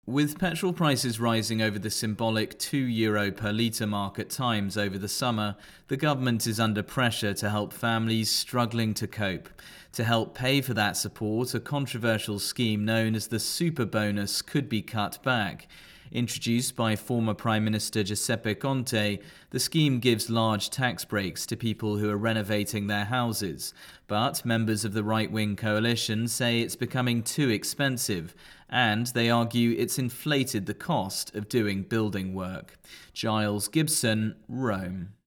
With petrol prices rising over the symbolic €2 per litre mark at times over the summer, the government is under pressure to help families struggling to cope. To help pay for that support, a controversial scheme known as the Super Bonus could be cut back. Introduced by former Prime Minister Giuseppe Conte, the scheme gives large tax breaks to people who are renovating their houses. But members of the right-wing coalition say it's becoming too expensive, and they argue it's inflated the cost of doing building work. Giles Gibson, Rome.